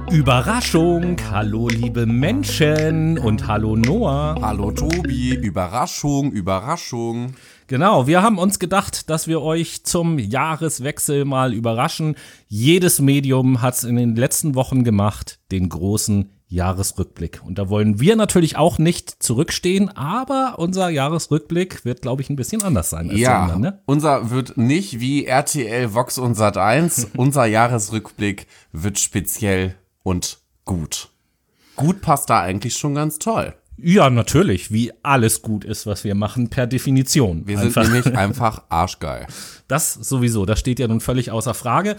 Überraschung! Hallo liebe Menschen und hallo Noah. Hallo Tobi, Überraschung, Überraschung. Genau, wir haben uns gedacht, dass wir euch zum Jahreswechsel mal überraschen. Jedes Medium hat es in den letzten Wochen gemacht, den großen Jahresrückblick. Und da wollen wir natürlich auch nicht zurückstehen, aber unser Jahresrückblick wird, glaube ich, ein bisschen anders sein als Ja, anderen, ne? Unser wird nicht wie RTL, Vox und Sat.1. Unser Jahresrückblick wird speziell und gut. Gut passt da eigentlich schon ganz toll. Ja, natürlich, wie alles gut ist, was wir machen, per Definition. Wir sind nämlich einfach arschgeil. Das sowieso, das steht ja nun völlig außer Frage.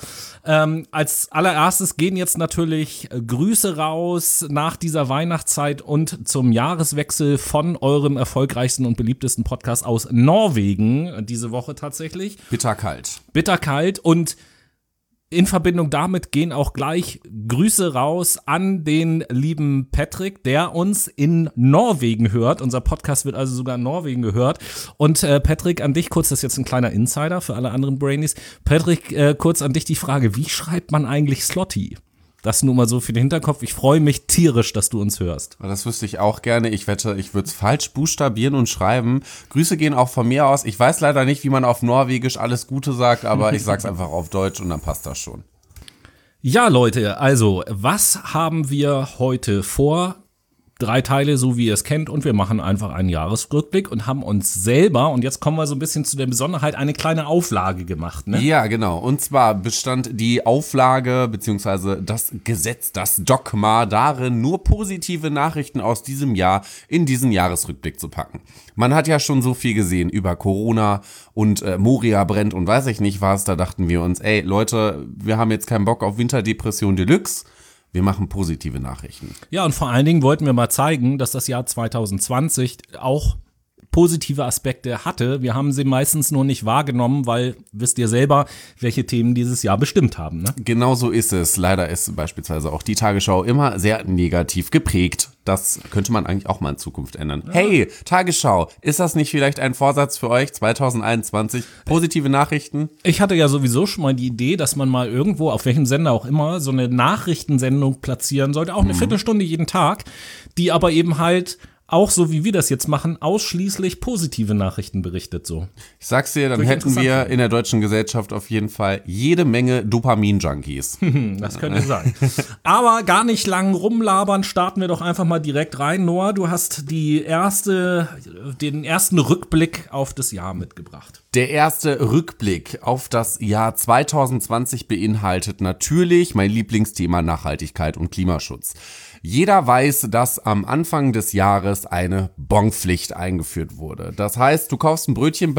Als allererstes gehen jetzt natürlich Grüße raus nach dieser Weihnachtszeit und zum Jahreswechsel von eurem erfolgreichsten und beliebtesten Podcast aus Norwegen, diese Woche tatsächlich. Bitterkalt. Bitterkalt und in Verbindung damit gehen auch gleich Grüße raus an den lieben Patrick, der uns in Norwegen hört. Unser Podcast wird also sogar in Norwegen gehört. Und Patrick, an dich kurz, das ist jetzt ein kleiner Insider für alle anderen Brainies. Patrick, kurz an dich die Frage, wie schreibt man eigentlich Slotty? Das nur mal so für den Hinterkopf. Ich freue mich tierisch, dass du uns hörst. Das wüsste ich auch gerne. Ich wette, ich würde es falsch buchstabieren und schreiben. Grüße gehen auch von mir aus. Ich weiß leider nicht, wie man auf Norwegisch alles Gute sagt, aber ich sag's einfach auf Deutsch und dann passt das schon. Ja, Leute, also, was haben wir heute vor? 3 Teile, so wie ihr es kennt, und wir machen einfach einen Jahresrückblick und haben uns selber, und jetzt kommen wir so ein bisschen zu der Besonderheit, eine kleine Auflage gemacht, ne? Ja, genau. Und zwar bestand die Auflage bzw. das Gesetz, das Dogma darin, nur positive Nachrichten aus diesem Jahr in diesen Jahresrückblick zu packen. Man hat ja schon so viel gesehen über Corona und Moria brennt und weiß ich nicht was. Da dachten wir uns, ey Leute, wir haben jetzt keinen Bock auf Winterdepression Deluxe. Wir machen positive Nachrichten. Ja, und vor allen Dingen wollten wir mal zeigen, dass das Jahr 2020 auch positive Aspekte hatte. Wir haben sie meistens nur nicht wahrgenommen, weil, wisst ihr selber, welche Themen dieses Jahr bestimmt haben, ne? Genau so ist es. Leider ist beispielsweise auch die Tagesschau immer sehr negativ geprägt. Das könnte man eigentlich auch mal in Zukunft ändern. Ja. Hey, Tagesschau, ist das nicht vielleicht ein Vorsatz für euch 2021? Positive Nachrichten? Ich hatte ja sowieso schon mal die Idee, dass man mal irgendwo, auf welchem Sender auch immer, so eine Nachrichtensendung platzieren sollte, auch eine Viertelstunde jeden Tag, die aber eben halt auch so wie wir das jetzt machen, ausschließlich positive Nachrichten berichtet so. Ich sag's dir, dann hätten wir in der deutschen Gesellschaft auf jeden Fall jede Menge Dopamin-Junkies. Das könnte sein. Aber gar nicht lang rumlabern, starten wir doch einfach mal direkt rein. Noah, du hast den ersten Rückblick auf das Jahr mitgebracht. Der erste Rückblick auf das Jahr 2020 beinhaltet natürlich mein Lieblingsthema Nachhaltigkeit und Klimaschutz. Jeder weiß, dass am Anfang des Jahres eine Bonpflicht eingeführt wurde. Das heißt, du kaufst ein Brötchen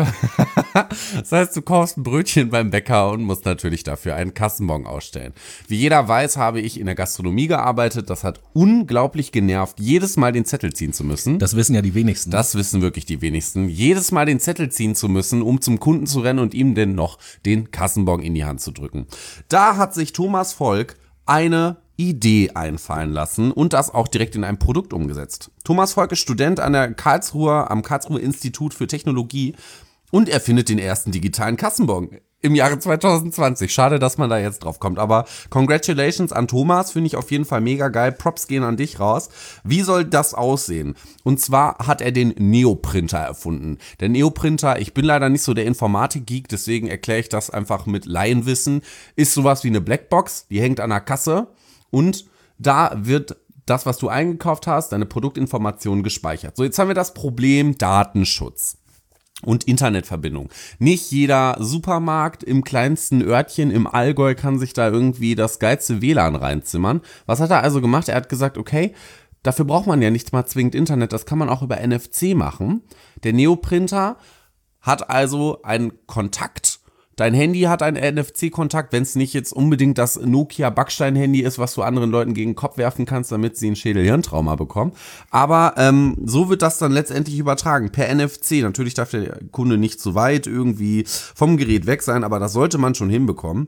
beim Bäcker und musst natürlich dafür einen Kassenbon ausstellen. Wie jeder weiß, habe ich in der Gastronomie gearbeitet. Das hat unglaublich genervt, jedes Mal den Zettel ziehen zu müssen. Das wissen ja die wenigsten. Das wissen wirklich die wenigsten. Jedes Mal den Zettel ziehen zu müssen, um zum Kunden zu rennen und ihm denn noch den Kassenbon in die Hand zu drücken. Da hat sich Thomas Volk eine Idee einfallen lassen und das auch direkt in ein Produkt umgesetzt. Thomas Volk ist Student am Karlsruher Institut für Technologie und er findet den ersten digitalen Kassenbon im Jahre 2020. Schade, dass man da jetzt drauf kommt, aber congratulations an Thomas, finde ich auf jeden Fall mega geil. Props gehen an dich raus. Wie soll das aussehen? Und zwar hat er den Neoprinter erfunden. Der Neoprinter, ich bin leider nicht so der Informatik-Geek, deswegen erkläre ich das einfach mit Laienwissen, ist sowas wie eine Blackbox, die hängt an der Kasse. Und da wird das, was du eingekauft hast, deine Produktinformationen gespeichert. So, jetzt haben wir das Problem Datenschutz und Internetverbindung. Nicht jeder Supermarkt im kleinsten Örtchen im Allgäu kann sich da irgendwie das geilste WLAN reinzimmern. Was hat er also gemacht? Er hat gesagt, okay, dafür braucht man ja nicht mal zwingend Internet, das kann man auch über NFC machen. Der Neoprinter hat also einen Kontakt. Dein Handy hat einen NFC-Kontakt, wenn es nicht jetzt unbedingt das Nokia-Backstein-Handy ist, was du anderen Leuten gegen den Kopf werfen kannst, damit sie ein Schädel-Hirntrauma bekommen. Aber so wird das dann letztendlich übertragen, per NFC. Natürlich darf der Kunde nicht zu weit irgendwie vom Gerät weg sein, aber das sollte man schon hinbekommen.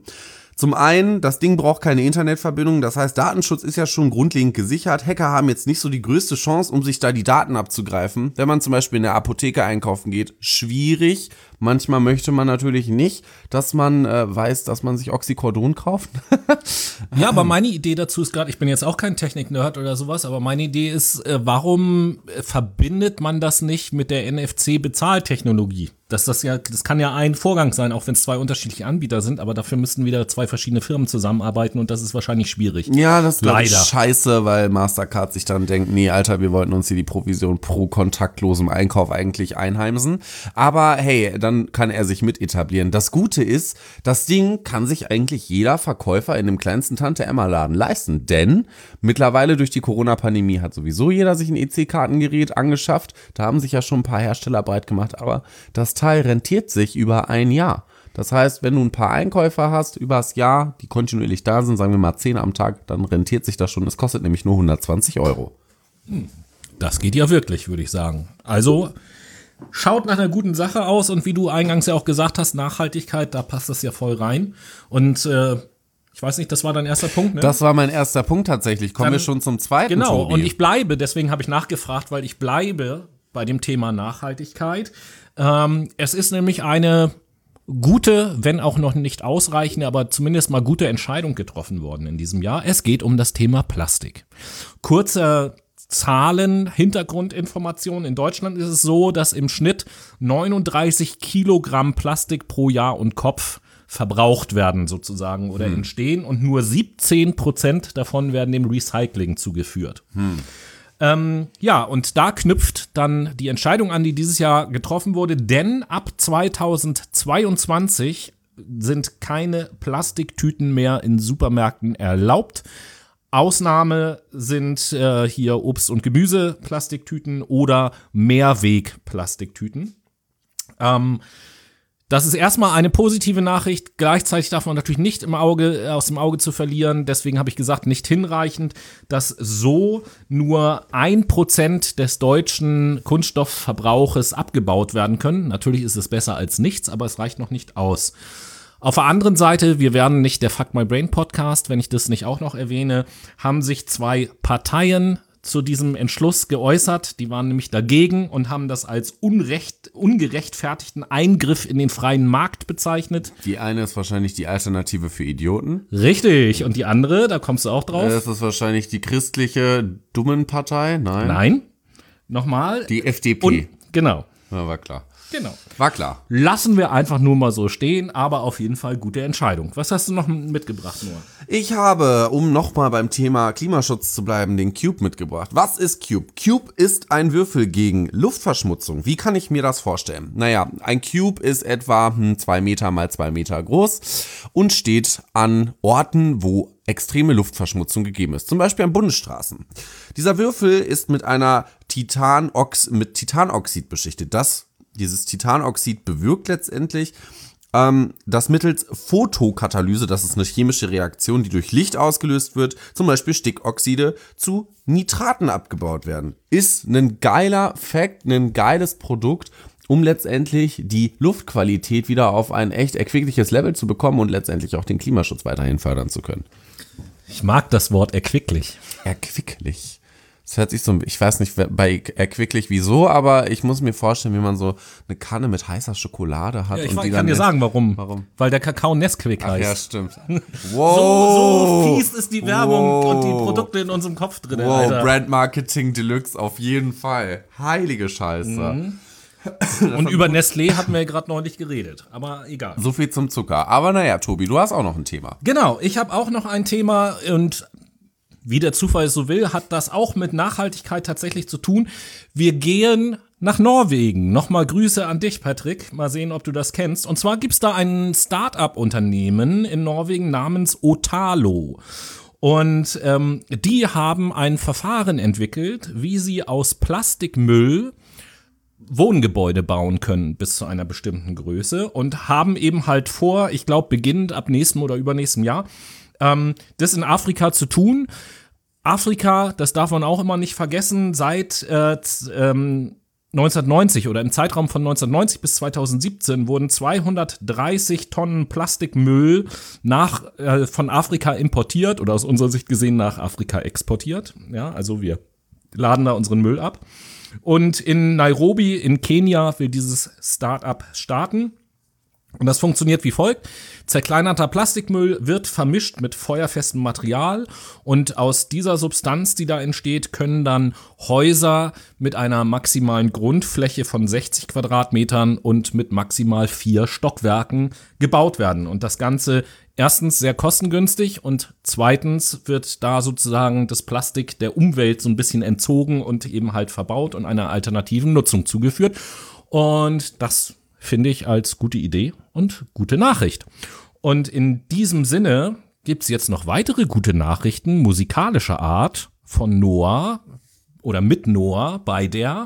Zum einen, das Ding braucht keine Internetverbindung, das heißt, Datenschutz ist ja schon grundlegend gesichert. Hacker haben jetzt nicht so die größte Chance, um sich da die Daten abzugreifen. Wenn man zum Beispiel in der Apotheke einkaufen geht, schwierig. Manchmal möchte man natürlich nicht, dass man weiß, dass man sich Oxycodon kauft. Ja, aber meine Idee dazu ist gerade, ich bin jetzt auch kein Technik-Nerd oder sowas, aber meine Idee ist, warum verbindet man das nicht mit der NFC-Bezahltechnologie? Das kann ja ein Vorgang sein, auch wenn es zwei unterschiedliche Anbieter sind, aber dafür müssten wieder zwei verschiedene Firmen zusammenarbeiten und das ist wahrscheinlich schwierig. Ja, das ist leider scheiße, weil Mastercard sich dann denkt, nee, Alter, wir wollten uns hier die Provision pro kontaktlosem Einkauf eigentlich einheimsen. Aber hey, dann kann er sich mit etablieren. Das Gute ist, das Ding kann sich eigentlich jeder Verkäufer in dem kleinsten Tante-Emma-Laden leisten, denn mittlerweile durch die Corona-Pandemie hat sowieso jeder sich ein EC-Kartengerät angeschafft. Da haben sich ja schon ein paar Hersteller breit gemacht, aber das Teil rentiert sich über ein Jahr. Das heißt, wenn du ein paar Einkäufer hast übers Jahr, die kontinuierlich da sind, sagen wir mal 10 am Tag, dann rentiert sich das schon. Es kostet nämlich nur 120 Euro. Das geht ja wirklich, würde ich sagen. Also schaut nach einer guten Sache aus und wie du eingangs ja auch gesagt hast, Nachhaltigkeit, da passt das ja voll rein. Und ich weiß nicht, das war dein erster Punkt, ne? Das war mein erster Punkt tatsächlich. Kommen wir schon zum zweiten, Genau, Tobi. und ich bleibe, deswegen habe ich nachgefragt, weil ich bleibe bei dem Thema Nachhaltigkeit. Es ist nämlich eine gute, wenn auch noch nicht ausreichende, aber zumindest mal gute Entscheidung getroffen worden in diesem Jahr. Es geht um das Thema Plastik. Kurze Zahlen, Hintergrundinformationen. In Deutschland ist es so, dass im Schnitt 39 Kilogramm Plastik pro Jahr und Kopf verbraucht werden sozusagen oder entstehen und nur 17% davon werden dem Recycling zugeführt. Ja, und da knüpft dann die Entscheidung an, die dieses Jahr getroffen wurde, denn ab 2022 sind keine Plastiktüten mehr in Supermärkten erlaubt. Ausnahme sind hier Obst- und Gemüse-Plastiktüten oder Mehrweg-Plastiktüten. Das ist erstmal eine positive Nachricht. Gleichzeitig darf man natürlich nicht aus dem Auge zu verlieren. Deswegen habe ich gesagt, nicht hinreichend, dass so nur 1% des deutschen Kunststoffverbrauches abgebaut werden können. Natürlich ist es besser als nichts, aber es reicht noch nicht aus. Auf der anderen Seite, wir werden nicht der Fuck My Brain Podcast, wenn ich das nicht auch noch erwähne, haben sich zwei Parteien zu diesem Entschluss geäußert. Die waren nämlich dagegen und haben das als ungerechtfertigten Eingriff in den freien Markt bezeichnet. Die eine ist wahrscheinlich die Alternative für Idioten. Richtig. Und die andere, da kommst du auch drauf. Das ist wahrscheinlich die christliche Dummenpartei. Nein. Nein. Nochmal. Die FDP. Genau. Ja, war klar. Genau. War klar. Lassen wir einfach nur mal so stehen, aber auf jeden Fall gute Entscheidung. Was hast du noch mitgebracht, Noah? Ich habe, um nochmal beim Thema Klimaschutz zu bleiben, den Cube mitgebracht. Was ist Cube? Cube ist ein Würfel gegen Luftverschmutzung. Wie kann ich mir das vorstellen? Naja, ein Cube ist etwa 2 Meter mal 2 Meter groß und steht an Orten, wo extreme Luftverschmutzung gegeben ist, zum Beispiel an Bundesstraßen. Dieser Würfel ist mit einer Titanoxid beschichtet. Dieses Titanoxid bewirkt letztendlich, dass mittels Photokatalyse, das ist eine chemische Reaktion, die durch Licht ausgelöst wird, zum Beispiel Stickoxide zu Nitraten abgebaut werden. Ist ein geiler Fact, ein geiles Produkt, um letztendlich die Luftqualität wieder auf ein echt erquickliches Level zu bekommen und letztendlich auch den Klimaschutz weiterhin fördern zu können. Ich mag das Wort erquicklich. Erquicklich. Das hört sich so, ich weiß nicht bei erquicklich wieso, aber ich muss mir vorstellen, wie man so eine Kanne mit heißer Schokolade hat. Ja, und ich kann dir sagen, warum. Weil der Kakao Nesquik heißt. Ja, stimmt. Wow. So fies ist die Werbung und die Produkte in unserem Kopf drin. Wow, Alter. Brand Marketing Deluxe auf jeden Fall. Heilige Scheiße. Und über Nestlé hatten wir gerade neulich geredet, aber egal. So viel zum Zucker. Aber naja, Tobi, du hast auch noch ein Thema. Genau, ich habe auch noch ein Thema und wie der Zufall es so will, hat das auch mit Nachhaltigkeit tatsächlich zu tun. Wir gehen nach Norwegen. Nochmal Grüße an dich, Patrick. Mal sehen, ob du das kennst. Und zwar gibt's da ein Start-up-Unternehmen in Norwegen namens Otalo. Und die haben ein Verfahren entwickelt, wie sie aus Plastikmüll Wohngebäude bauen können bis zu einer bestimmten Größe und haben eben halt vor, ich glaube beginnend ab nächstem oder übernächstem Jahr, das in Afrika zu tun. Afrika, das darf man auch immer nicht vergessen, seit 1990 oder im Zeitraum von 1990 bis 2017 wurden 230 Tonnen Plastikmüll von Afrika importiert oder aus unserer Sicht gesehen nach Afrika exportiert. Ja, also wir laden da unseren Müll ab. Und in Nairobi in Kenia will dieses Start-up starten. Und das funktioniert wie folgt. Zerkleinerter Plastikmüll wird vermischt mit feuerfestem Material und aus dieser Substanz, die da entsteht, können dann Häuser mit einer maximalen Grundfläche von 60 Quadratmetern und mit maximal 4 Stockwerken gebaut werden. Und das Ganze erstens sehr kostengünstig und zweitens wird da sozusagen das Plastik der Umwelt so ein bisschen entzogen und eben halt verbaut und einer alternativen Nutzung zugeführt. Und das finde ich als gute Idee und gute Nachricht. Und in diesem Sinne gibt's jetzt noch weitere gute Nachrichten musikalischer Art von Noah oder mit Noah bei der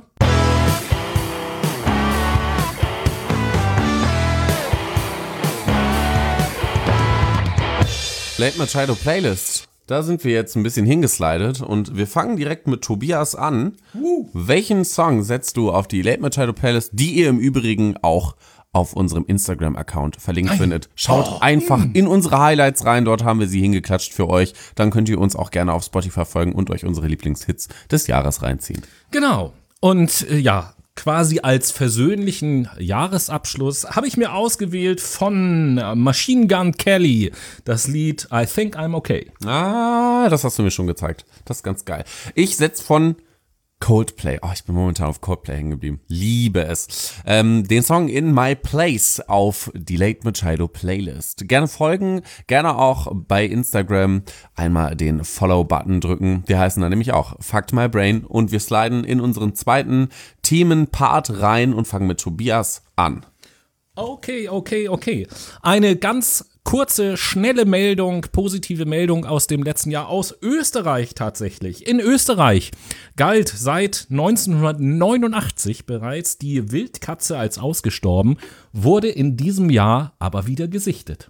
Late Machado Playlist. Da sind wir jetzt ein bisschen hingeslidet und wir fangen direkt mit Tobias an. Welchen Song setzt du auf die Late Machado Playlist, die ihr im Übrigen auch auf unserem Instagram-Account verlinkt findet? Schaut einfach in unsere Highlights rein, dort haben wir sie hingeklatscht für euch. Dann könnt ihr uns auch gerne auf Spotify folgen und euch unsere Lieblingshits des Jahres reinziehen. Genau. Und quasi als versöhnlichen Jahresabschluss habe ich mir ausgewählt von Machine Gun Kelly das Lied I Think I'm Okay. Ah, das hast du mir schon gezeigt. Das ist ganz geil. Ich setze von Coldplay. Oh, ich bin momentan auf Coldplay hängen geblieben. Liebe es. Den Song In My Place auf die Late Machado Playlist. Gerne folgen, gerne auch bei Instagram einmal den Follow-Button drücken. Wir heißen da nämlich auch Fucked My Brain und wir sliden in unseren zweiten Themenpart rein und fangen mit Tobias an. Okay. Eine ganz kurze, schnelle Meldung, positive Meldung aus dem letzten Jahr aus Österreich tatsächlich. In Österreich galt seit 1989 bereits die Wildkatze als ausgestorben, wurde in diesem Jahr aber wieder gesichtet.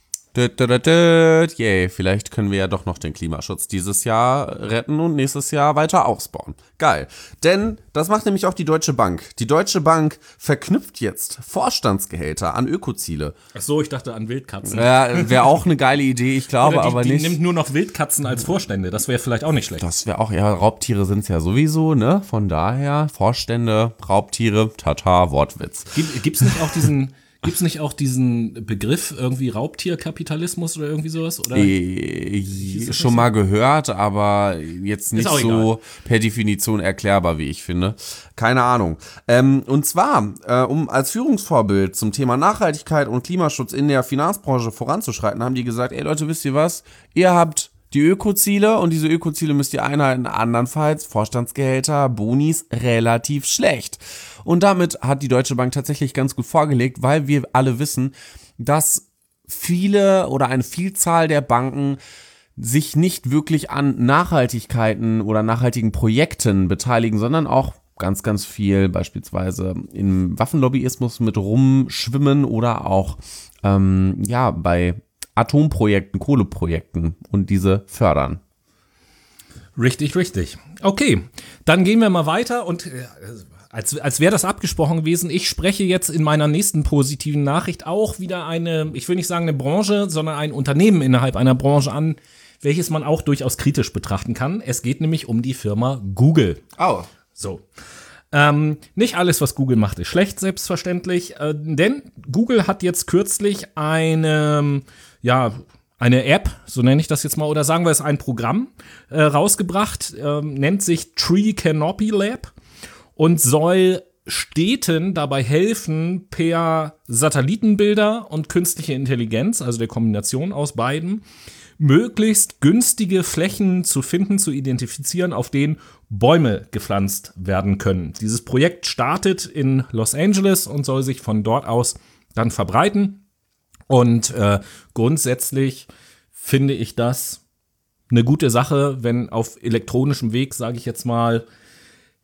Yay, vielleicht können wir ja doch noch den Klimaschutz dieses Jahr retten und nächstes Jahr weiter ausbauen. Geil. Denn das macht nämlich auch die Deutsche Bank. Die Deutsche Bank verknüpft jetzt Vorstandsgehälter an Ökoziele. Ach so, ich dachte an Wildkatzen. Ja, wäre auch eine geile Idee, ich glaube aber nicht. Die nimmt nur noch Wildkatzen als Vorstände, das wäre vielleicht auch nicht schlecht. Das wäre auch, ja, Raubtiere sind es ja sowieso, ne? Von daher, Vorstände, Raubtiere, Tata, Wortwitz. Gibt's nicht auch diesen Begriff irgendwie Raubtierkapitalismus oder irgendwie sowas? Oder? Schon mal gehört, aber jetzt nicht so per Definition erklärbar, wie ich finde. Keine Ahnung. Und zwar, um als Führungsvorbild zum Thema Nachhaltigkeit und Klimaschutz in der Finanzbranche voranzuschreiten, haben die gesagt, ey Leute, wisst ihr was? Ihr habt die Ökoziele und diese Ökoziele müsst ihr einhalten, andernfalls Vorstandsgehälter, Bonis relativ schlecht. Und damit hat die Deutsche Bank tatsächlich ganz gut vorgelegt, weil wir alle wissen, dass viele oder eine Vielzahl der Banken sich nicht wirklich an Nachhaltigkeiten oder nachhaltigen Projekten beteiligen, sondern auch ganz, ganz viel beispielsweise im Waffenlobbyismus mit rumschwimmen oder auch bei Atomprojekten, Kohleprojekten und diese fördern. Richtig. Okay, dann gehen wir mal weiter und als wäre das abgesprochen gewesen, ich spreche jetzt in meiner nächsten positiven Nachricht auch wieder ich will nicht sagen eine Branche, sondern ein Unternehmen innerhalb einer Branche an, welches man auch durchaus kritisch betrachten kann. Es geht nämlich um die Firma Google. Oh. So. Nicht alles, was Google macht, ist schlecht, selbstverständlich, denn Google hat jetzt kürzlich eine App, so nenne ich das jetzt mal, oder sagen wir es ein Programm, rausgebracht, nennt sich Tree Canopy Lab und soll Städten dabei helfen, per Satellitenbilder und künstliche Intelligenz, also der Kombination aus beiden, möglichst günstige Flächen zu finden, zu identifizieren, auf denen Bäume gepflanzt werden können. Dieses Projekt startet in Los Angeles und soll sich von dort aus dann verbreiten. Und grundsätzlich finde ich das eine gute Sache, wenn auf elektronischem Weg, sage ich jetzt mal,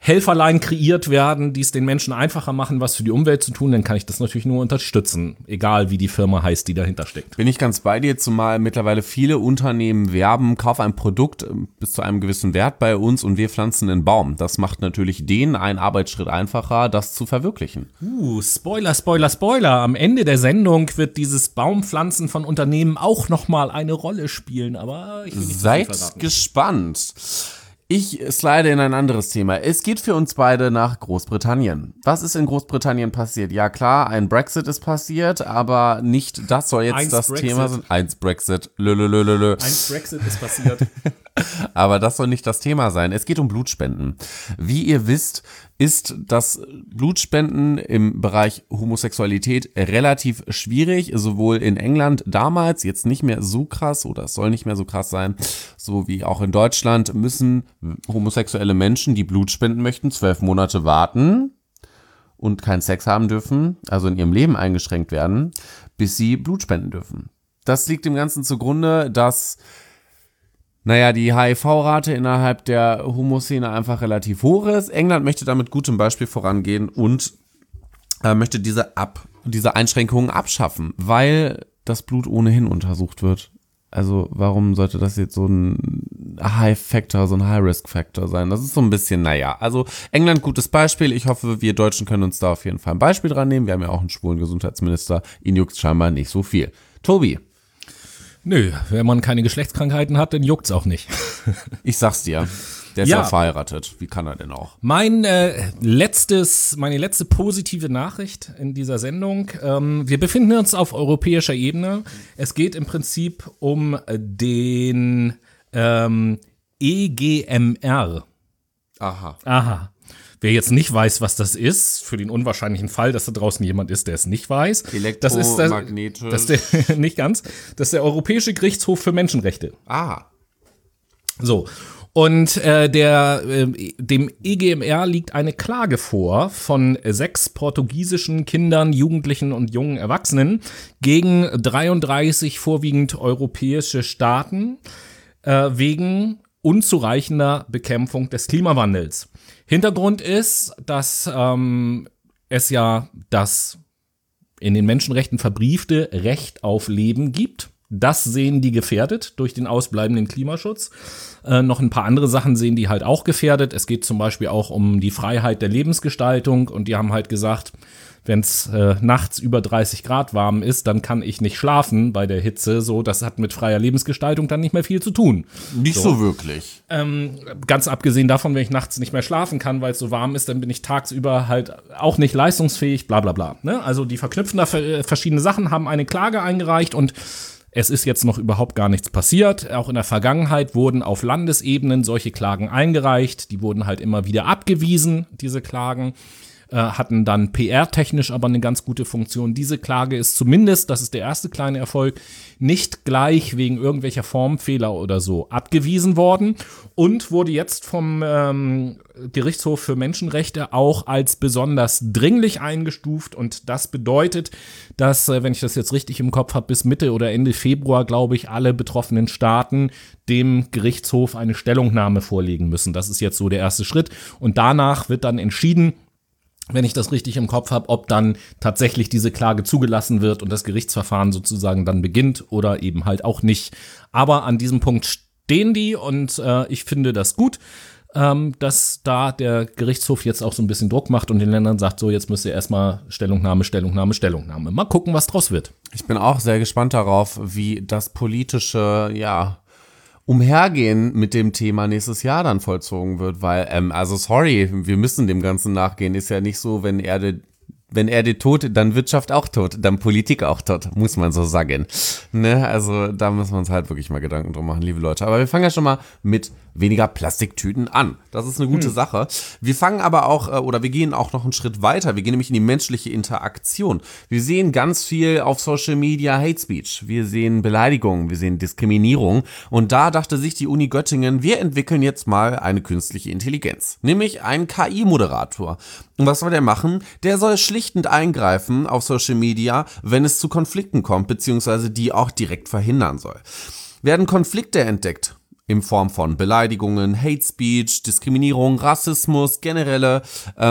Helferlein kreiert werden, die es den Menschen einfacher machen, was für die Umwelt zu tun, dann kann ich das natürlich nur unterstützen, egal wie die Firma heißt, die dahinter steckt. Bin ich ganz bei dir, zumal mittlerweile viele Unternehmen werben, kauf ein Produkt bis zu einem gewissen Wert bei uns und wir pflanzen einen Baum. Das macht natürlich denen einen Arbeitsschritt einfacher, das zu verwirklichen. Spoiler, Spoiler, Spoiler. Am Ende der Sendung wird dieses Baumpflanzen von Unternehmen auch nochmal eine Rolle spielen, aber ich will nicht zu viel verraten. Seid gespannt. Ich slide in ein anderes Thema. Es geht für uns beide nach Großbritannien. Was ist in Großbritannien passiert? Ja klar, ein Brexit ist passiert, aber nicht das soll jetzt das Thema sein. Eins Brexit. Ein Brexit ist passiert. Aber das soll nicht das Thema sein. Es geht um Blutspenden. Wie ihr wisst, ist das Blutspenden im Bereich Homosexualität relativ schwierig, sowohl in England damals, jetzt nicht mehr so krass oder es soll nicht mehr so krass sein, so wie auch in Deutschland müssen homosexuelle Menschen, die Blut spenden möchten, 12 Monate warten und keinen Sex haben dürfen, also in ihrem Leben eingeschränkt werden, bis sie Blut spenden dürfen. Das liegt dem Ganzen zugrunde, dass die HIV-Rate innerhalb der Homoszene einfach relativ hoch ist. England möchte damit gutem Beispiel vorangehen und möchte diese Einschränkungen abschaffen, weil das Blut ohnehin untersucht wird. Also warum sollte das jetzt so ein High-Factor, so ein High-Risk-Factor sein? Das ist so ein bisschen, also England gutes Beispiel. Ich hoffe, wir Deutschen können uns da auf jeden Fall ein Beispiel dran nehmen. Wir haben ja auch einen schwulen Gesundheitsminister. Ihn juckt scheinbar nicht so viel. Tobi. Nö, wenn man keine Geschlechtskrankheiten hat, dann juckt's auch nicht. Ich sag's dir, der ist ja verheiratet. Wie kann er denn auch? Meine letzte positive Nachricht in dieser Sendung. Wir befinden uns auf europäischer Ebene. Es geht im Prinzip um den EGMR. Aha. Wer jetzt nicht weiß, was das ist, für den unwahrscheinlichen Fall, dass da draußen jemand ist, der es nicht weiß. Elektromagnetisch. Nicht ganz. Das ist der Europäische Gerichtshof für Menschenrechte. So. Und dem EGMR liegt eine Klage vor von 6 portugiesischen Kindern, Jugendlichen und jungen Erwachsenen gegen 33 vorwiegend europäische Staaten wegen unzureichender Bekämpfung des Klimawandels. Hintergrund ist, dass es ja das in den Menschenrechten verbriefte Recht auf Leben gibt. Das sehen die gefährdet durch den ausbleibenden Klimaschutz. Noch ein paar andere Sachen sehen die halt auch gefährdet. Es geht zum Beispiel auch um die Freiheit der Lebensgestaltung und die haben halt gesagt, wenn es nachts über 30 Grad warm ist, dann kann ich nicht schlafen bei der Hitze. So, das hat mit freier Lebensgestaltung dann nicht mehr viel zu tun. Nicht so wirklich. Ganz abgesehen davon, wenn ich nachts nicht mehr schlafen kann, weil es so warm ist, dann bin ich tagsüber halt auch nicht leistungsfähig, bla bla bla. Ne? Also die verknüpfen da verschiedene Sachen, haben eine Klage eingereicht und es ist jetzt noch überhaupt gar nichts passiert. Auch in der Vergangenheit wurden auf Landesebenen solche Klagen eingereicht. Die wurden halt immer wieder abgewiesen, diese Klagen. Hatten dann PR-technisch aber eine ganz gute Funktion. Diese Klage ist zumindest, das ist der erste kleine Erfolg, nicht gleich wegen irgendwelcher Formfehler oder so abgewiesen worden und wurde jetzt vom Gerichtshof für Menschenrechte auch als besonders dringlich eingestuft. Und das bedeutet, dass, wenn ich das jetzt richtig im Kopf habe, bis Mitte oder Ende Februar, glaube ich, alle betroffenen Staaten dem Gerichtshof eine Stellungnahme vorlegen müssen. Das ist jetzt so der erste Schritt. Und danach wird dann entschieden, wenn ich das richtig im Kopf habe, ob dann tatsächlich diese Klage zugelassen wird und das Gerichtsverfahren sozusagen dann beginnt oder eben halt auch nicht. Aber an diesem Punkt stehen die und ich finde das gut, dass da der Gerichtshof jetzt auch so ein bisschen Druck macht und den Ländern sagt, so jetzt müsst ihr erstmal Stellungnahme. Mal gucken, was draus wird. Ich bin auch sehr gespannt darauf, wie das politische, Umhergehen mit dem Thema nächstes Jahr dann vollzogen wird, weil, wir müssen dem Ganzen nachgehen, ist ja nicht so, wenn Erde tot, dann Wirtschaft auch tot, dann Politik auch tot, muss man so sagen. Ne? Also da müssen wir uns halt wirklich mal Gedanken drum machen, liebe Leute. Aber wir fangen ja schon mal mit weniger Plastiktüten an. Das ist eine gute Sache. Wir fangen aber auch, wir gehen auch noch einen Schritt weiter. Wir gehen nämlich in die menschliche Interaktion. Wir sehen ganz viel auf Social Media Hate Speech. Wir sehen Beleidigungen, wir sehen Diskriminierung. Und da dachte sich die Uni Göttingen, wir entwickeln jetzt mal eine künstliche Intelligenz. Nämlich einen KI-Moderator. Und was soll der machen? Der soll schlichtend eingreifen auf Social Media, wenn es zu Konflikten kommt, beziehungsweise die auch direkt verhindern soll. Werden Konflikte entdeckt, in Form von Beleidigungen, Hate Speech, Diskriminierung, Rassismus, generelle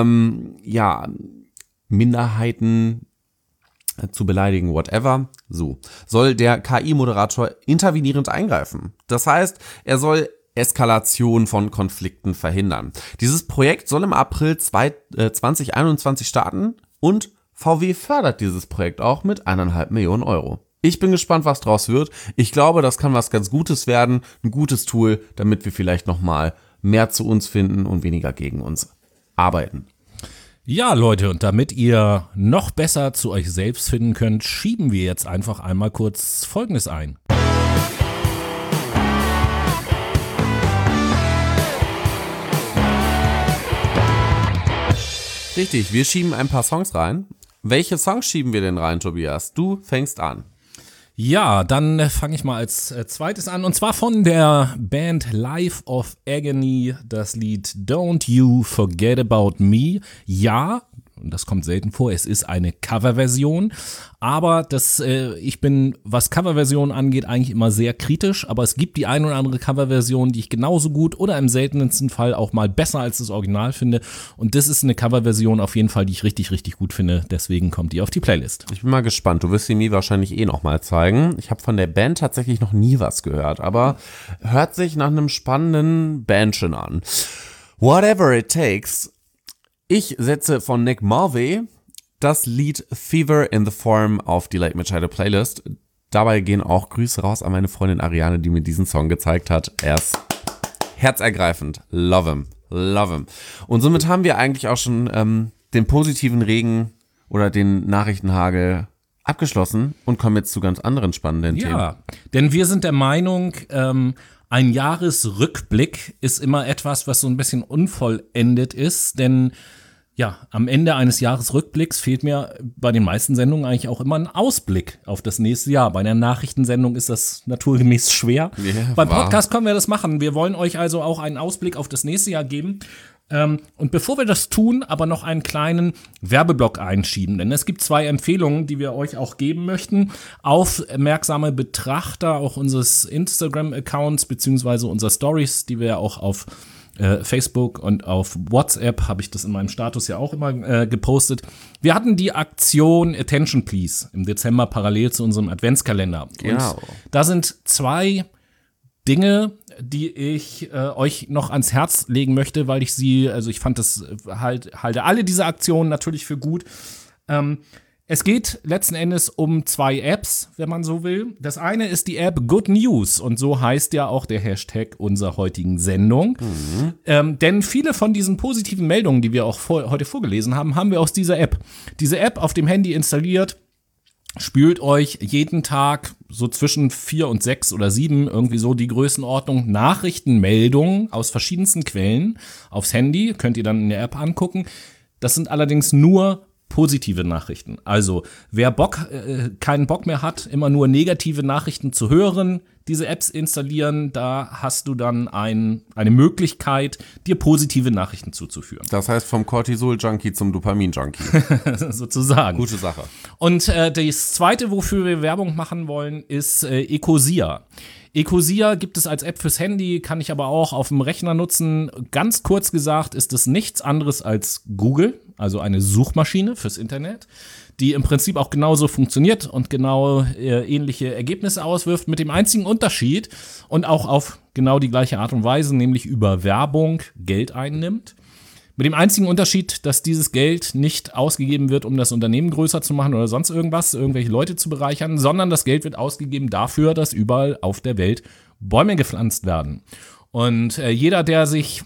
Minderheiten zu beleidigen, whatever, so, soll der KI-Moderator intervenierend eingreifen. Das heißt, er soll Eskalation von Konflikten verhindern. Dieses Projekt soll im April 2021 starten und VW fördert dieses Projekt auch mit 1,5 Millionen Euro. Ich bin gespannt, was draus wird. Ich glaube, das kann was ganz Gutes werden, ein gutes Tool, damit wir vielleicht nochmal mehr zu uns finden und weniger gegen uns arbeiten. Ja, Leute, und damit ihr noch besser zu euch selbst finden könnt, schieben wir jetzt einfach einmal kurz Folgendes ein. Richtig, wir schieben ein paar Songs rein. Welche Songs schieben wir denn rein, Tobias? Du fängst an. Ja, dann fange ich mal als zweites an, und zwar von der Band Life of Agony, das Lied Don't You Forget About Me. Ja, und das kommt selten vor, es ist eine Coverversion, aber ich bin, was Coverversionen angeht, eigentlich immer sehr kritisch, aber es gibt die ein oder andere Coverversion, die ich genauso gut oder im seltensten Fall auch mal besser als das Original finde, und das ist eine Coverversion auf jeden Fall, die ich richtig, richtig gut finde, deswegen kommt die auf die Playlist. Ich bin mal gespannt, du wirst sie mir wahrscheinlich noch mal zeigen. Ich habe von der Band tatsächlich noch nie was gehört, aber hört sich nach einem spannenden Bandchen an. Whatever It Takes. Ich setze von Nick Mulvey das Lied Fever in the Form auf die Late Machado Playlist. Dabei gehen auch Grüße raus an meine Freundin Ariane, die mir diesen Song gezeigt hat. Er ist herzergreifend. Love him. Love him. Und somit haben wir eigentlich auch schon den positiven Regen oder den Nachrichtenhagel abgeschlossen und kommen jetzt zu ganz anderen spannenden Themen. Ja, denn wir sind der Meinung, ein Jahresrückblick ist immer etwas, was so ein bisschen unvollendet ist, denn ja, am Ende eines Jahresrückblicks fehlt mir bei den meisten Sendungen eigentlich auch immer ein Ausblick auf das nächste Jahr. Bei einer Nachrichtensendung ist das naturgemäß schwer. Yeah, beim Podcast können wir das machen. Wir wollen euch also auch einen Ausblick auf das nächste Jahr geben. Und bevor wir das tun, aber noch einen kleinen Werbeblock einschieben, denn es gibt 2 Empfehlungen, die wir euch auch geben möchten. Aufmerksame Betrachter auch unseres Instagram-Accounts beziehungsweise unserer Stories, die wir ja auch auf Facebook und auf WhatsApp, habe ich das in meinem Status ja auch immer gepostet. Wir hatten die Aktion Attention Please im Dezember parallel zu unserem Adventskalender. Genau. Und da sind 2 Dinge, die ich euch noch ans Herz legen möchte, weil ich fand das halte alle diese Aktionen natürlich für gut. Es geht letzten Endes um 2 Apps, wenn man so will. Das eine ist die App Good News und so heißt ja auch der Hashtag unserer heutigen Sendung. Denn viele von diesen positiven Meldungen, die wir auch heute vorgelesen haben, haben wir aus dieser App. Diese App auf dem Handy installiert, spült euch jeden Tag so zwischen 4 und 6 oder 7, irgendwie so die Größenordnung, Nachrichtenmeldungen aus verschiedensten Quellen aufs Handy, könnt ihr dann in der App angucken. Das sind allerdings nur positive Nachrichten. Also wer keinen Bock mehr hat, immer nur negative Nachrichten zu hören, diese Apps installieren, da hast du dann eine Möglichkeit, dir positive Nachrichten zuzuführen. Das heißt vom Cortisol-Junkie zum Dopamin-Junkie. Sozusagen. Gute Sache. Und das Zweite, wofür wir Werbung machen wollen, ist Ecosia. Ecosia gibt es als App fürs Handy, kann ich aber auch auf dem Rechner nutzen. Ganz kurz gesagt ist es nichts anderes als Google, also eine Suchmaschine fürs Internet, die im Prinzip auch genauso funktioniert und genau ähnliche Ergebnisse auswirft, mit dem einzigen Unterschied und auch auf genau die gleiche Art und Weise, nämlich über Werbung Geld einnimmt. Mit dem einzigen Unterschied, dass dieses Geld nicht ausgegeben wird, um das Unternehmen größer zu machen oder sonst irgendwelche Leute zu bereichern, sondern das Geld wird ausgegeben dafür, dass überall auf der Welt Bäume gepflanzt werden. Und jeder, der sich,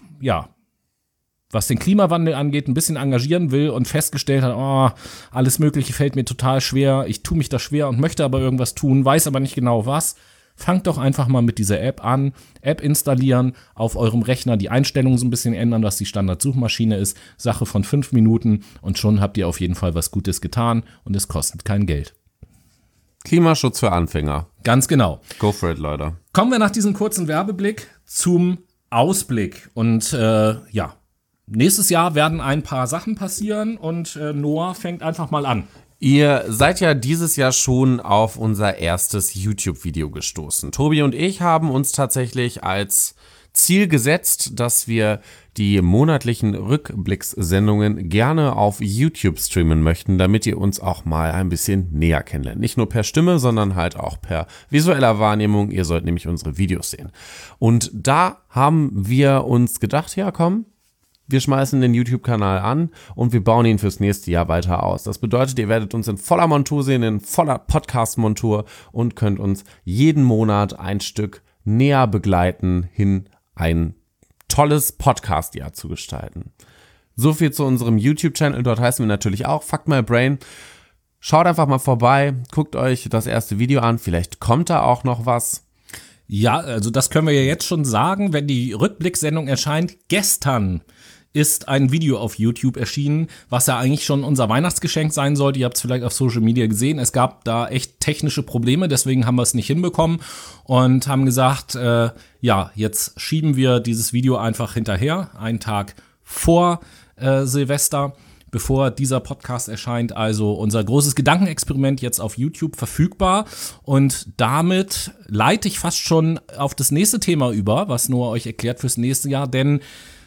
was den Klimawandel angeht, ein bisschen engagieren will und festgestellt hat, alles Mögliche fällt mir total schwer, ich tue mich da schwer und möchte aber irgendwas tun, weiß aber nicht genau was, fangt doch einfach mal mit dieser App an, App installieren, auf eurem Rechner die Einstellungen so ein bisschen ändern, was die Standardsuchmaschine ist, Sache von 5 Minuten und schon habt ihr auf jeden Fall was Gutes getan und es kostet kein Geld. Klimaschutz für Anfänger. Ganz genau. Go for it, Leute. Kommen wir nach diesem kurzen Werbeblick zum Ausblick und nächstes Jahr werden ein paar Sachen passieren und Noah fängt einfach mal an. Ihr seid ja dieses Jahr schon auf unser erstes YouTube-Video gestoßen. Tobi und ich haben uns tatsächlich als Ziel gesetzt, dass wir die monatlichen Rückblickssendungen gerne auf YouTube streamen möchten, damit ihr uns auch mal ein bisschen näher kennenlernt. Nicht nur per Stimme, sondern halt auch per visueller Wahrnehmung. Ihr sollt nämlich unsere Videos sehen. Und da haben wir uns gedacht, ja komm, wir schmeißen den YouTube-Kanal an und wir bauen ihn fürs nächste Jahr weiter aus. Das bedeutet, ihr werdet uns in voller Montur sehen, in voller Podcast-Montur und könnt uns jeden Monat ein Stück näher begleiten, hin ein tolles Podcast-Jahr zu gestalten. So viel zu unserem YouTube-Channel. Dort heißen wir natürlich auch Fuck My Brain. Schaut einfach mal vorbei, guckt euch das erste Video an. Vielleicht kommt da auch noch was. Ja, also das können wir ja jetzt schon sagen, wenn die Rückblicksendung erscheint. Gestern ist ein Video auf YouTube erschienen, was ja eigentlich schon unser Weihnachtsgeschenk sein sollte. Ihr habt es vielleicht auf Social Media gesehen. Es gab da echt technische Probleme, deswegen haben wir es nicht hinbekommen und haben gesagt, ja, jetzt schieben wir dieses Video einfach hinterher, einen Tag vor Silvester, bevor dieser Podcast erscheint. Also unser großes Gedankenexperiment jetzt auf YouTube verfügbar. Und damit leite ich fast schon auf das nächste Thema über, was Noah euch erklärt fürs nächste Jahr, denn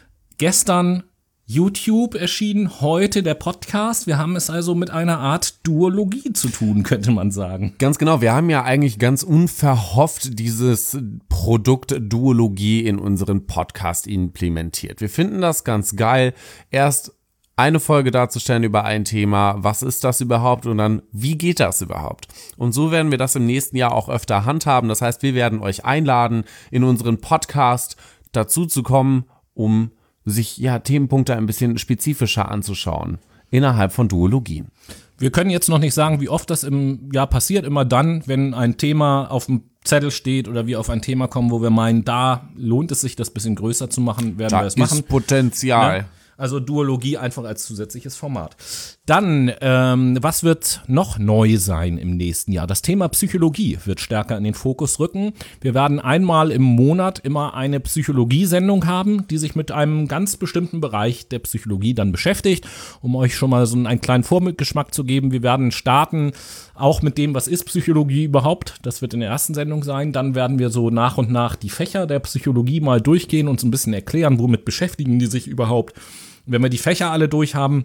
gestern YouTube erschienen, heute der Podcast. Wir haben es also mit einer Art Duologie zu tun, könnte man sagen. Ganz genau, wir haben ja eigentlich ganz unverhofft dieses Produkt Duologie in unseren Podcast implementiert. Wir finden das ganz geil. Erst eine Folge darzustellen über ein Thema, was ist das überhaupt und dann, wie geht das überhaupt? Und so werden wir das im nächsten Jahr auch öfter handhaben. Das heißt, wir werden euch einladen, in unseren Podcast dazu zu kommen, um sich ja Themenpunkte ein bisschen spezifischer anzuschauen innerhalb von Duologien. Wir können jetzt noch nicht sagen, wie oft das im Jahr passiert. Immer dann, wenn ein Thema auf dem Zettel steht oder wir auf ein Thema kommen, wo wir meinen, da lohnt es sich, das ein bisschen größer zu machen, werden wir das machen. Da ist Potenzial. Ja? Also Duologie einfach als zusätzliches Format. Dann, was wird noch neu sein im nächsten Jahr? Das Thema Psychologie wird stärker in den Fokus rücken. Wir werden einmal im Monat immer eine Psychologie-Sendung haben, die sich mit einem ganz bestimmten Bereich der Psychologie dann beschäftigt, um euch schon mal so einen kleinen Vorgeschmack zu geben. Wir werden starten auch mit dem, was ist Psychologie überhaupt? Das wird in der ersten Sendung sein. Dann werden wir so nach und nach die Fächer der Psychologie mal durchgehen und so ein bisschen erklären, womit beschäftigen die sich überhaupt. Wenn wir die Fächer alle durch haben,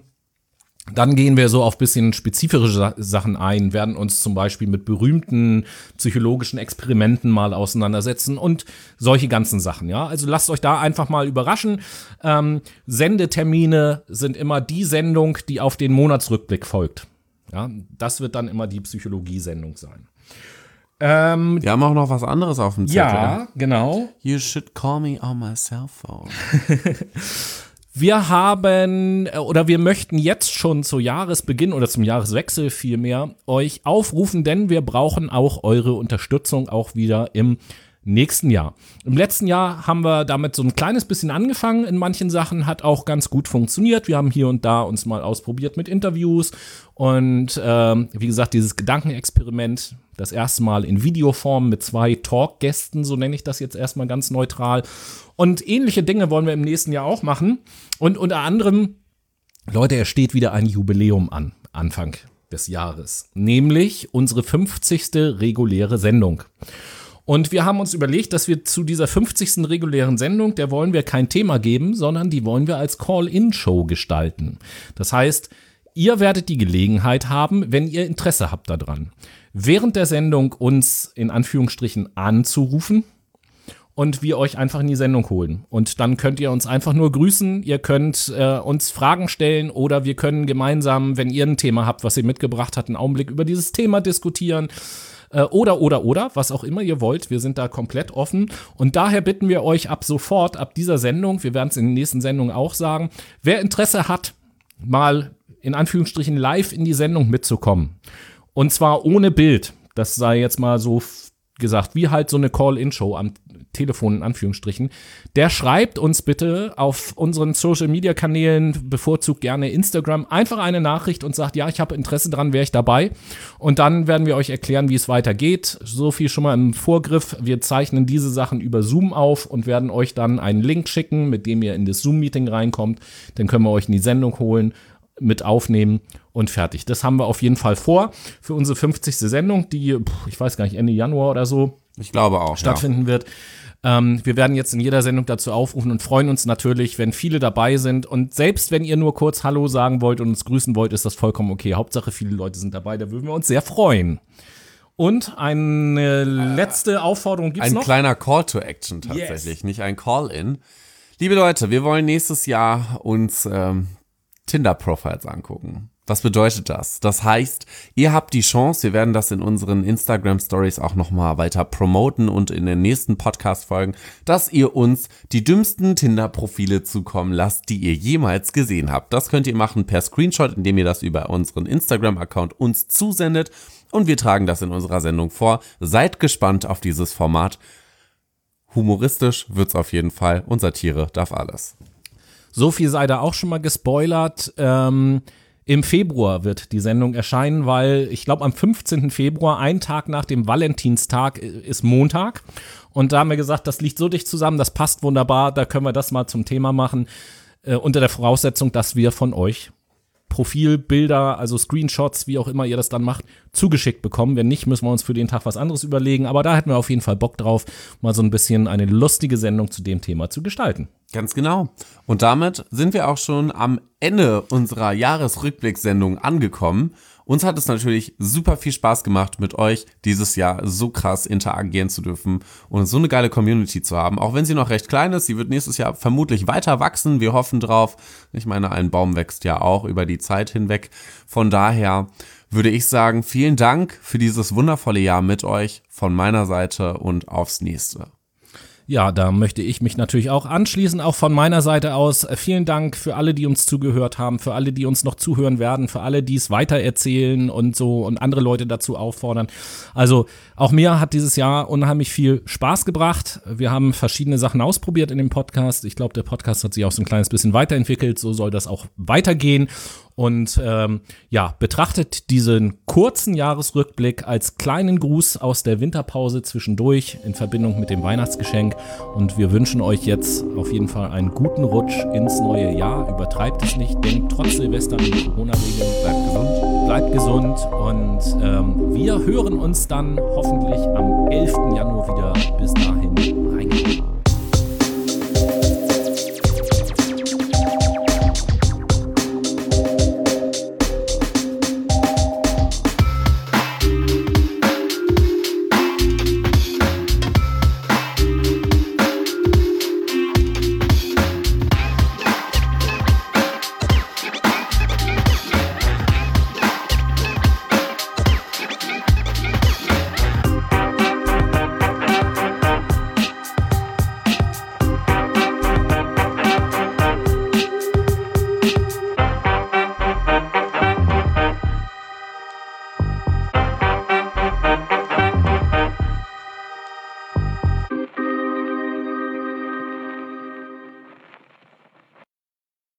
dann gehen wir so auf bisschen spezifische Sachen ein, werden uns zum Beispiel mit berühmten psychologischen Experimenten mal auseinandersetzen und solche ganzen Sachen, ja. Also lasst euch da einfach mal überraschen. Sendetermine sind immer die Sendung, die auf den Monatsrückblick folgt. Ja, das wird dann immer die Psychologie-Sendung sein. Wir haben auch noch was anderes auf dem Zettel. Ja, genau. You should call me on my cell phone. Wir haben oder wir möchten jetzt schon zu Jahresbeginn oder zum Jahreswechsel vielmehr euch aufrufen, denn wir brauchen auch eure Unterstützung auch wieder im nächsten Jahr. Im letzten Jahr haben wir damit so ein kleines bisschen angefangen. In manchen Sachen hat auch ganz gut funktioniert. Wir haben hier und da uns mal ausprobiert mit Interviews und wie gesagt, dieses Gedankenexperiment, das erste Mal in Videoform mit 2 Talkgästen, so nenne ich das jetzt erstmal ganz neutral. Und ähnliche Dinge wollen wir im nächsten Jahr auch machen. Und unter anderem, Leute, es steht wieder ein Jubiläum an, Anfang des Jahres. Nämlich unsere 50. reguläre Sendung. Und wir haben uns überlegt, dass wir zu dieser 50. regulären Sendung, der wollen wir kein Thema geben, sondern die wollen wir als Call-In-Show gestalten. Das heißt, ihr werdet die Gelegenheit haben, wenn ihr Interesse habt daran, während der Sendung uns in Anführungsstrichen anzurufen und wir euch einfach in die Sendung holen. Und dann könnt ihr uns einfach nur grüßen, ihr könnt uns Fragen stellen oder wir können gemeinsam, wenn ihr ein Thema habt, was ihr mitgebracht habt, einen Augenblick über dieses Thema diskutieren. Oder, was auch immer ihr wollt. Wir sind da komplett offen. Und daher bitten wir euch ab sofort, ab dieser Sendung, wir werden es in den nächsten Sendungen auch sagen, wer Interesse hat, mal in Anführungsstrichen live in die Sendung mitzukommen. Und zwar ohne Bild. Das sei jetzt mal so gesagt, wie halt so eine Call-In-Show am Telefon in Anführungsstrichen. Der schreibt uns bitte auf unseren Social-Media-Kanälen, bevorzugt gerne Instagram, einfach eine Nachricht und sagt, ja, ich habe Interesse dran, wäre ich dabei. Und dann werden wir euch erklären, wie es weitergeht. So viel schon mal im Vorgriff. Wir zeichnen diese Sachen über Zoom auf und werden euch dann einen Link schicken, mit dem ihr in das Zoom-Meeting reinkommt. Dann können wir euch in die Sendung holen. mit aufnehmen und fertig. Das haben wir auf jeden Fall vor für unsere 50. Sendung, die, ich weiß gar nicht, Ende Januar oder so Ich glaube auch, stattfinden wird. Wir werden jetzt in jeder Sendung dazu aufrufen und freuen uns natürlich, wenn viele dabei sind. Und selbst wenn ihr nur kurz Hallo sagen wollt und uns grüßen wollt, ist das vollkommen okay. Hauptsache, viele Leute sind dabei, da würden wir uns sehr freuen. Und eine letzte Aufforderung gibt's noch? Ein kleiner Call to Action tatsächlich, nicht ein Call-in. Liebe Leute, wir wollen nächstes Jahr uns Tinder-Profiles angucken. Was bedeutet das? Das heißt, ihr habt die Chance, wir werden das in unseren Instagram-Stories auch nochmal weiter promoten und in den nächsten Podcast-Folgen, dass ihr uns die dümmsten Tinder-Profile zukommen lasst, die ihr jemals gesehen habt. Das könnt ihr machen per Screenshot, indem ihr das über unseren Instagram-Account uns zusendet und wir tragen das in unserer Sendung vor. Seid gespannt auf dieses Format. Humoristisch wird's auf jeden Fall und Satire darf alles. So viel sei da auch schon mal gespoilert. Im Februar wird die Sendung erscheinen, weil ich glaube am 15. Februar, ein Tag nach dem Valentinstag, ist Montag. Und da haben wir gesagt, das liegt so dicht zusammen, das passt wunderbar, da können wir das mal zum Thema machen, unter der Voraussetzung, dass wir von euch Profilbilder, also Screenshots, wie auch immer ihr das dann macht, zugeschickt bekommen. Wenn nicht, müssen wir uns für den Tag was anderes überlegen. Aber da hätten wir auf jeden Fall Bock drauf, mal so ein bisschen eine lustige Sendung zu dem Thema zu gestalten. Ganz genau. Und damit sind wir auch schon am Ende unserer Jahresrückblickssendung angekommen. Uns hat es natürlich super viel Spaß gemacht, mit euch dieses Jahr so krass interagieren zu dürfen und so eine geile Community zu haben. Auch wenn sie noch recht klein ist, sie wird nächstes Jahr vermutlich weiter wachsen. Wir hoffen drauf. Ich meine, ein Baum wächst ja auch über die Zeit hinweg. Von daher würde ich sagen, vielen Dank für dieses wundervolle Jahr mit euch von meiner Seite und aufs nächste. Ja, da möchte ich mich natürlich auch anschließen, auch von meiner Seite aus. Vielen Dank für alle, die uns zugehört haben, für alle, die uns noch zuhören werden, für alle, die es weitererzählen und so und andere Leute dazu auffordern. Also auch mir hat dieses Jahr unheimlich viel Spaß gebracht. Wir haben verschiedene Sachen ausprobiert in dem Podcast. Ich glaube, der Podcast hat sich auch so ein kleines bisschen weiterentwickelt. So soll das auch weitergehen. Und betrachtet diesen kurzen Jahresrückblick als kleinen Gruß aus der Winterpause zwischendurch in Verbindung mit dem Weihnachtsgeschenk. Und wir wünschen euch jetzt auf jeden Fall einen guten Rutsch ins neue Jahr. Übertreibt es nicht, denkt trotz Silvester an die Corona-Regeln, bleibt gesund und wir hören uns dann hoffentlich am 11. Januar wieder